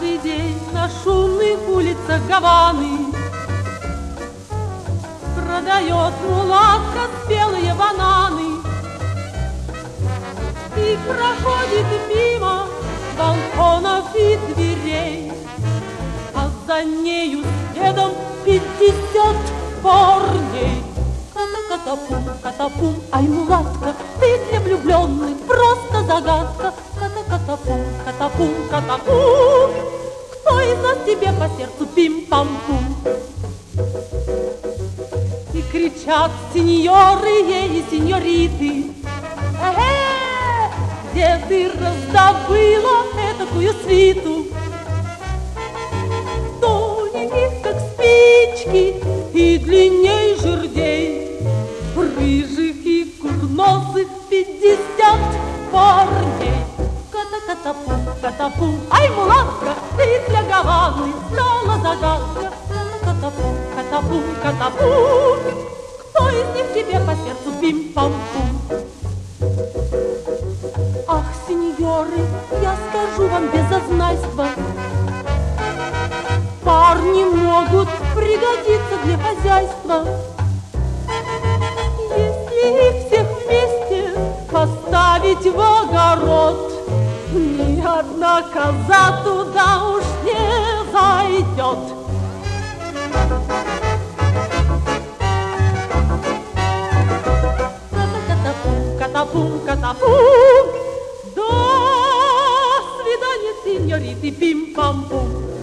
Каждый день на шумных улицах Гаваны продает мулатка спелые бананы и проходит мимо балконов и дверей, а за нею следом 50 парней. Ката-ката-пум, ката-пум, ай, мулатка, ты для влюбленных просто загадка. Ката-ката-пум, ката-пум, ката-пум, кто из нас тебе по сердцу пим-пам-пум? И кричат сеньоры ей и сеньориты: где ты раздобыла этакую свиту? Тоненьких, как спички, и длинней жердей, рыжих и курносых 50 парней. Ката-ката-пум, ката-пум, ай, мулатка, ты для Гаваны стала загадка. Ката-ката-пум, ката-пум, ката-пум, кто из них тебе по сердцу пим-пам-пум? Ах, сеньоры, я скажу вам без зазнайства, парни могут пригодиться для хозяйства, если их всех вместе поставить в огород. Ни одна коза туда уж не зайдет. Ката-ката-пум, ката-пум, ката-пум, до свидания, сеньориты, пим-пам-пум.